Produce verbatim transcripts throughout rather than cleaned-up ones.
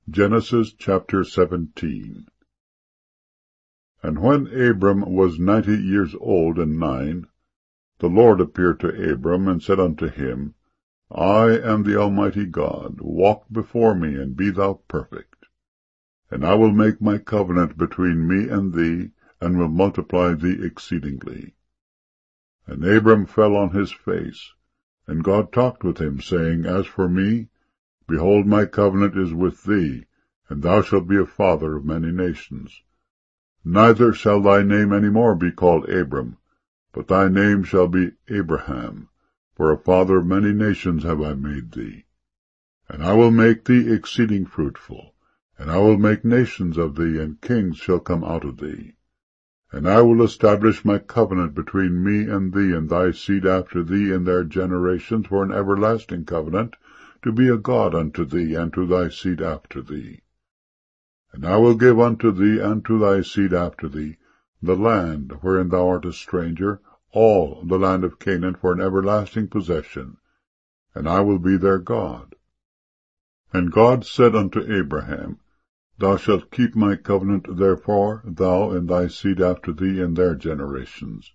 Genesis chapter seventeen. And when Abram was ninety years old and nine, the Lord appeared to Abram, and said unto him, I am the Almighty God. Walk before me, and be thou perfect. And I will make my covenant between me and thee, and will multiply thee exceedingly. And Abram fell on his face, and God talked with him, saying, As for me, behold, my covenant is with thee, and thou shalt be a father of many nations. Neither shall thy name any more be called Abram, but thy name shall be Abraham, for a father of many nations have I made thee. And I will make thee exceeding fruitful, and I will make nations of thee, and kings shall come out of thee. And I will establish my covenant between me and thee and thy seed after thee in their generations for an everlasting covenant, to be a God unto thee and to thy seed after thee. And I will give unto thee and to thy seed after thee the land wherein thou art a stranger, all the land of Canaan for an everlasting possession, and I will be their God. And God said unto Abraham, Thou shalt keep my covenant, therefore, thou and thy seed after thee in their generations.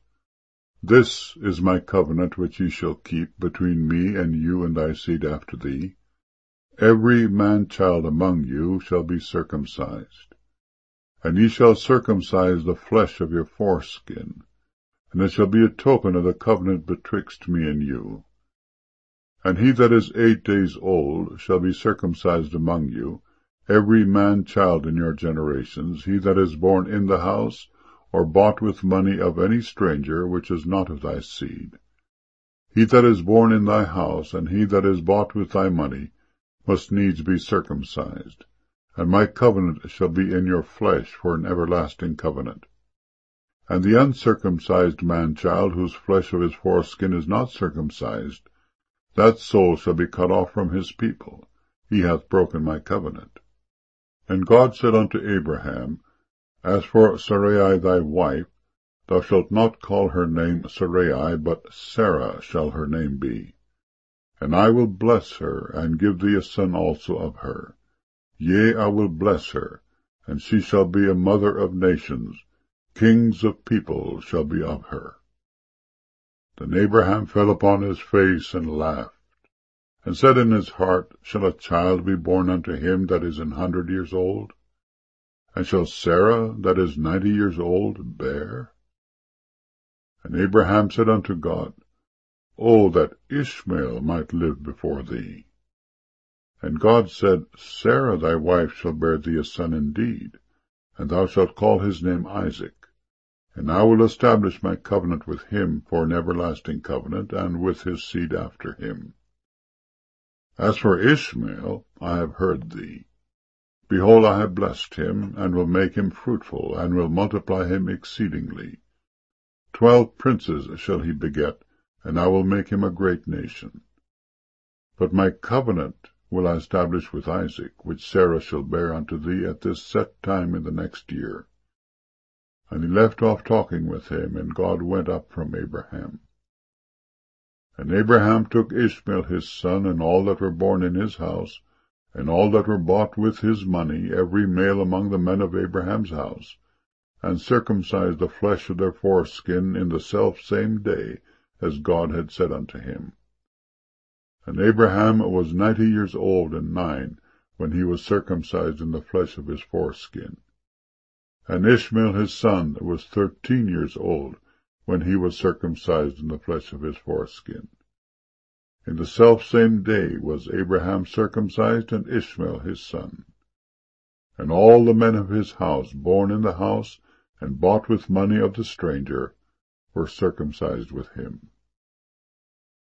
This is my covenant which ye shall keep between me and you and thy seed after thee. Every man-child among you shall be circumcised. And ye shall circumcise the flesh of your foreskin, and it shall be a token of the covenant betwixt me and you. And he that is eight days old shall be circumcised among you, every man-child in your generations, he that is born in the house, or bought with money of any stranger, which is not of thy seed. He that is born in thy house, and he that is bought with thy money, must needs be circumcised. And my covenant shall be in your flesh for an everlasting covenant. And the uncircumcised man-child, whose flesh of his foreskin is not circumcised, that soul shall be cut off from his people. He hath broken my covenant. And God said unto Abraham, As for Sarai thy wife, thou shalt not call her name Sarai, but Sarah shall her name be. And I will bless her, and give thee a son also of her. Yea, I will bless her, and she shall be a mother of nations. Kings of people shall be of her. Then Abraham fell upon his face and laughed, and said in his heart, Shall a child be born unto him that is an hundred years old? And shall Sarah, that is ninety years old, bear? And Abraham said unto God, O that Ishmael might live before thee. And God said, Sarah thy wife shall bear thee a son indeed, and thou shalt call his name Isaac. And I will establish my covenant with him for an everlasting covenant, and with his seed after him. As for Ishmael, I have heard thee. Behold, I have blessed him, and will make him fruitful, and will multiply him exceedingly. Twelve princes shall he beget, and I will make him a great nation. But my covenant will I establish with Isaac, which Sarah shall bear unto thee at this set time in the next year. And he left off talking with him, and God went up from Abraham. And Abraham took Ishmael his son, and all that were born in his house, and all that were bought with his money, every male among the men of Abraham's house, and circumcised the flesh of their foreskin in the selfsame day, as God had said unto him. And Abraham was ninety years old and nine, when he was circumcised in the flesh of his foreskin. And Ishmael his son was thirteen years old, when he was circumcised in the flesh of his foreskin. In the selfsame day was Abraham circumcised, and Ishmael his son. And all the men of his house, born in the house, and bought with money of the stranger, were circumcised with him.